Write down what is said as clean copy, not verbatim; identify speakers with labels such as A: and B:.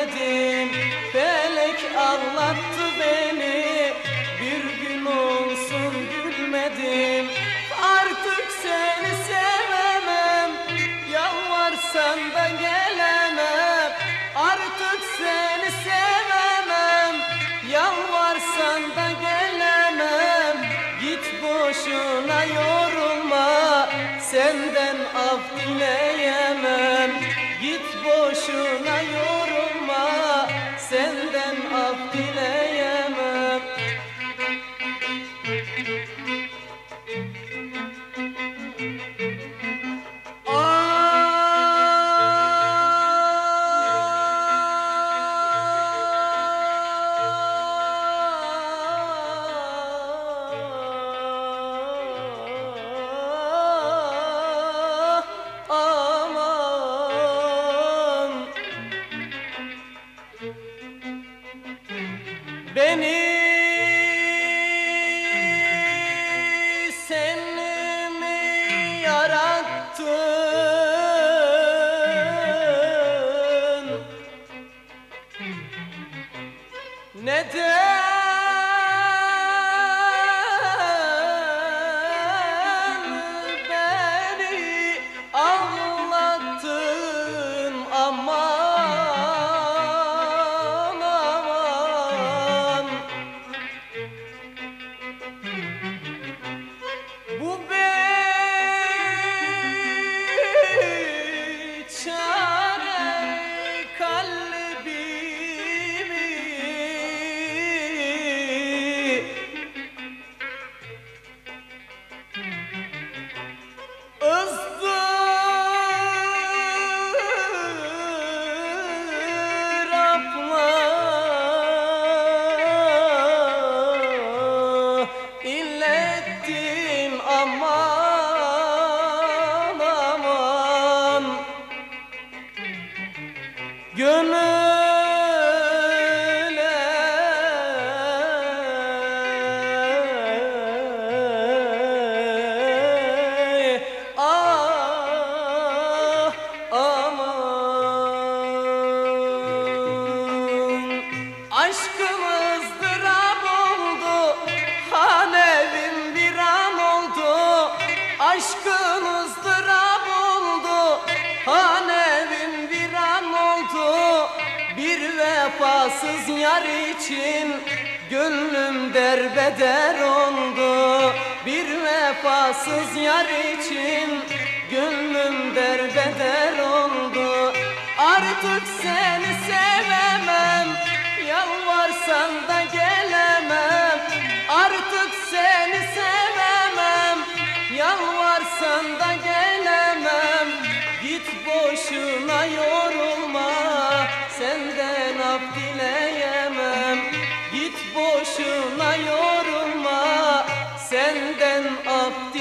A: gülmedim. Felek ağlattı beni, bir gün olsun gülmedim. Artık seni sevemem, yalvarsan da gelemem. Artık seni sevemem, yalvarsan da gelemem. Git boşuna yorulma, senden af dileyemem. Git boşuna yorulma, senden af dileyemem. Beni sen mi yarattın? Neden beni ağlattın? Aman aman, bu beçare kalbimi ızdırapla illettin. Aman aman, gönüle ah aman. Aşkım ızdırap oldu, hanevim viran oldu. Aşkım ızdırap oldu, hanevim viran oldu. Bir vefasız yar için gönlüm derbeder oldu. Bir vefasız yar için gönlüm derbeder oldu. Artık seni sevemem, yalvarsan da gelemem. Artık seni sevemem, yalvarsan da gelemem. Git boşuna yorulma, senden af dileyemem. Git boşuna yorulma, senden af dileyemem.